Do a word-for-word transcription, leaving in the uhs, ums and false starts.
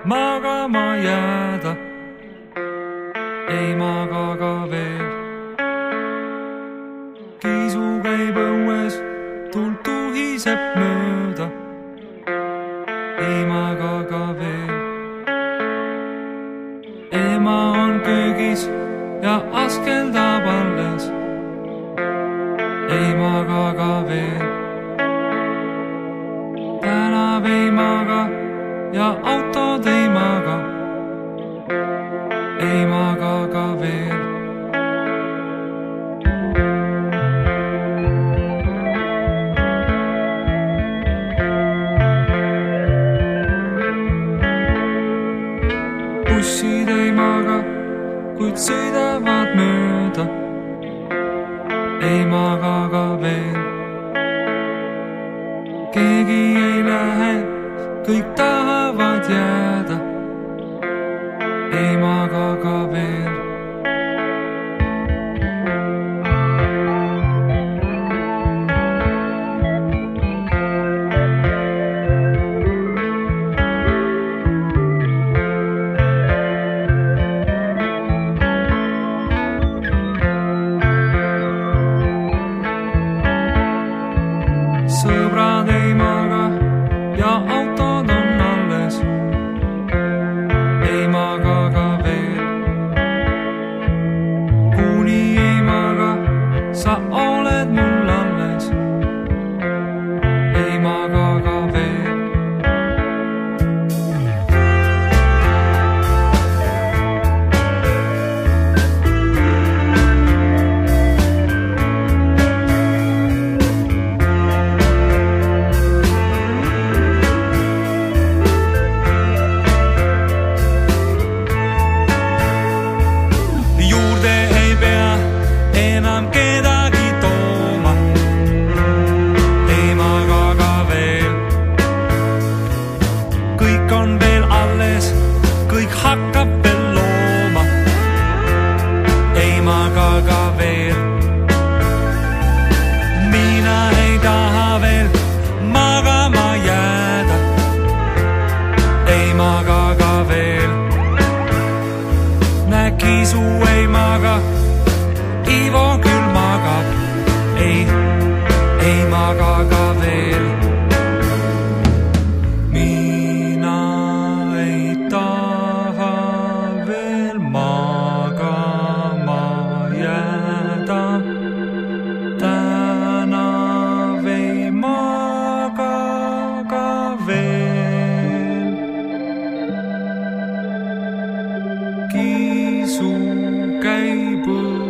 magama jääda. Ei maga ka veel. Kiisu käib õues, tuld tuhiseb mööda. Ei maga ka veel. Ema on köögis ja askeldab alles. Ei maga ka veel. Tänav ei maga ja autod ei maga. Ei maga ka veel. Bussid ei maga, kuid sõidavad mööda. Ei maga ka veel. Keegi ei lähe, kõik tahavad jääda. Ei maga ka veel. Sõbrad ei maga ja autod on alles. Ei maga ka veel. Kuni ei maga, sa oled mul alles. Ei maga ka veel. Enam kedagi tooma. Ei maga ka veel. Kõik on veel alles, kõik hakkab veel looma. Ei maga ka veel. Mina ei taha veel magama jääda. Ei maga ka veel. Näe, Kiisu ei maga, Ivo küll magab. Ei, ei maga ka veel. Mina ei taha veel magama jääda. Tänav ei maga ka veel. Kiisu käib